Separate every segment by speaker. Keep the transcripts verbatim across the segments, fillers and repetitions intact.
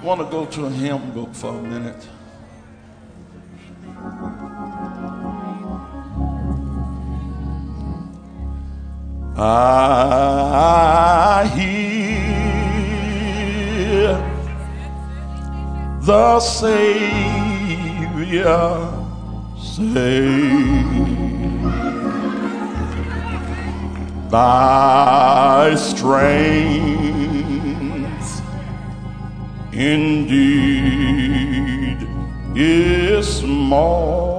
Speaker 1: want to go to a hymn book for a minute. I hear the Savior say, thy strength indeed is small.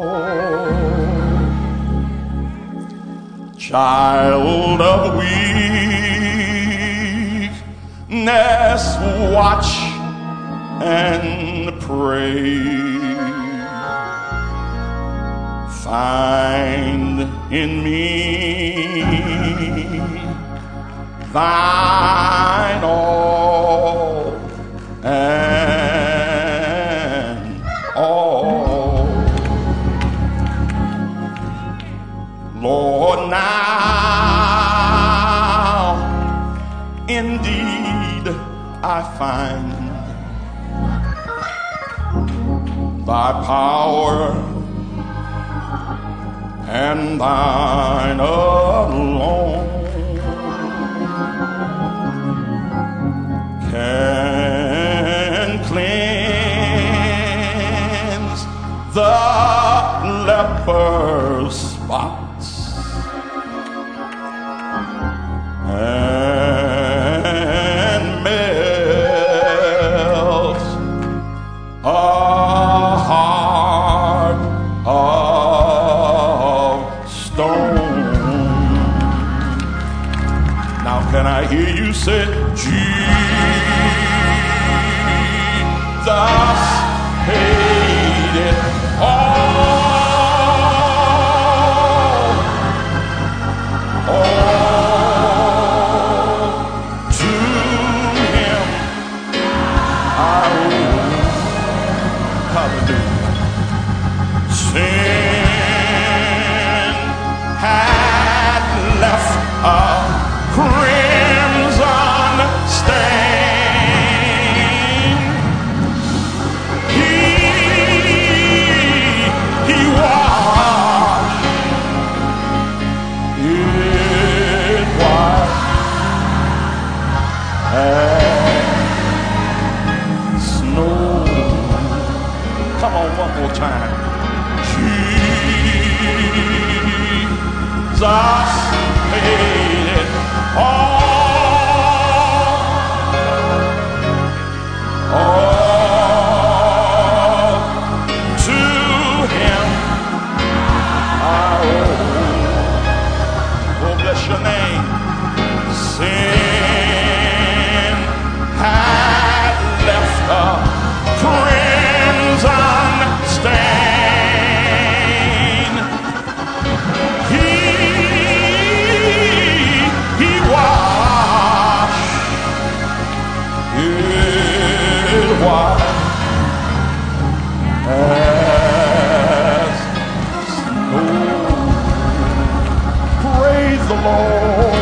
Speaker 1: Child of weakness, watch and pray. Find in me thine all and all. Lord, now indeed I find thy power and thine alone can cleanse the leper's spots and melt a heart of stone. Now can I hear you say, Jesus paid it all. All to him I owe. Hallelujah. Sin had left a crimson stain. He, he washed it white as snow. Come on, one more time. Jesus paid it all, all to him I owe. Oh, bless your name. Sin had left a crimson stain. He, he washed it white as snow. Praise the Lord.